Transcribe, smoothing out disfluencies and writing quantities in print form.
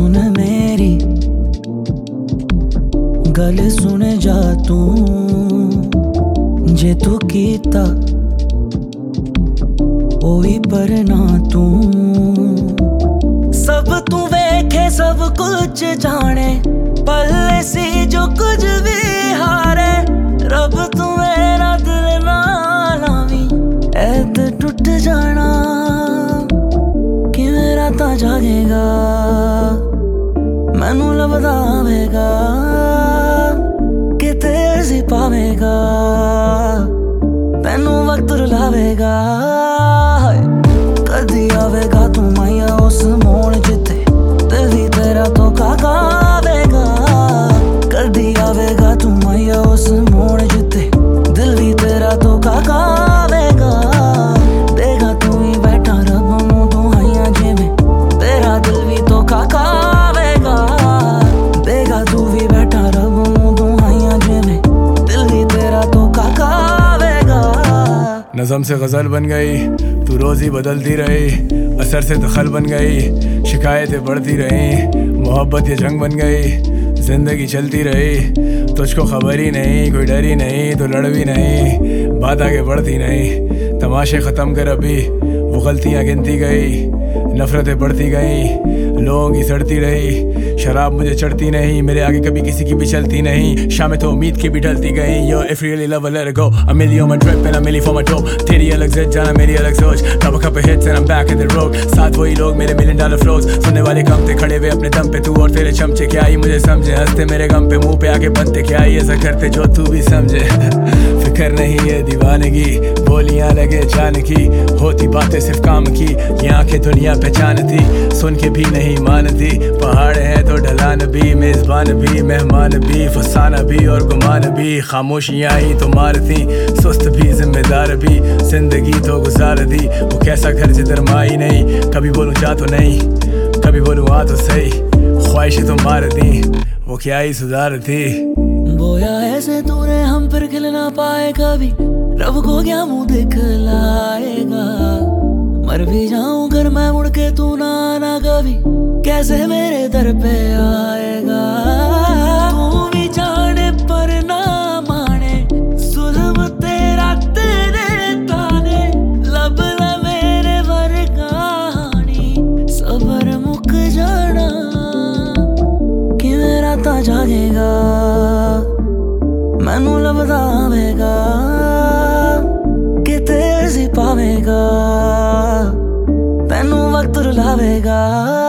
सुन मेरी गल सुन जा तू, जे तू कीता ओही पर ना तू। सब तू वेखे सब कुछ जाने, पल्ले सी जो कुछ भी हारे। रब तू मेरा दिल ना लावी, ऐत टूट जाना कि मेरा ता जागेगा, मैनू लभदा आवेगा कि तेजी पावेगा, तैनू वक्त रुलावेगा। कदी आवेगा तू माया उस मोड़ जिथे दिल ही तेरा तो गावेगा। कदी आवेगा तू माया उस मोड़ जिथे दिल ही तेरा तो गावेगा। देगा तू ही बैठा रब नू दुहाइयां जिवें तेरा दिल भी तो गावेगा। देगा तू भी बैठा रब नू दुहाइयां जिवें दिल ही तेरा तो गावेगा। नज़म से गज़ल बन गई, तू रोज़ ही बदलती रही, असर से दखल बन गई, शिकायतें बढ़ती रहीं, मोहब्बत ये जंग बन गई, जिंदगी चलती रही। तुझको खबर ही नहीं, कोई डर ही नहीं, तो लड़ भी नहीं, बात आगे बढ़ती नहीं। तमाशे ख़त्म कर अभी, वो गलतियाँ गिनती गई, नफरतें बढ़ती गईं, लोगों की सड़ती रही। शराब मुझे चढ़ती नहीं, मेरे आगे कभी किसी की भी चलती नहीं, शामें तो उम्मीद की भी ढलती गई। Yo, if you really love her, let it go. A million on my drip and a million for my dope. तेरी अलग जिद जाना मेरी अलग सोच, couple hits and I'm back in the road. साथ वही लोग मेरे $1,000,000 flows, सुनने वाले कम थे खड़े हुए अपने दम पे। तू और तेरे चमचे क्या ही मुझे समझे, हंसते मेरे गम पे, मुंह पे आके बनते क्या ही ऐसा करते जो तू भी समझे। फिक्र नहीं है दीवानगी, बोलियां लगे जान की, होती बातें सिर्फ काम की, ये आंखें दुनिया पहचानती, सुन के भी नहीं मानती। पहाड़ है तो ढलान भी, मेजबान भी, मेहमान भी, फसाना भी और गुमान भी, खामोशियाँ ही तो मारती, सुस्त भी जिम्मेदार भी, जिंदगी तो गुजार दी। वो कैसा घर जिधर माई नहीं, कभी बोलूं जा तो नहीं, कभी बोलूं आ तो सही, ख्वाहिशें तो मार दी, वो क्या ही सुधार थी। बोया ऐसे तूने हम फिर खिल ना पाए कभी, रब को क्या मुंह दिखलाएगा। मर भी जाऊं घर मैं मुड़ के तू ना आना कभी, कैसे मेरे दर पे आएगा। तू भी जाने पर ना माने, जुल्म तेरा तेरे ताने, लब ला मेरे वर कहानी, सबर मुक जाना कि मेरा ता जागेगा, मैनू लभदा आवेगा कि तेजी पावेगा, तैनू वक्त रुलावेगा।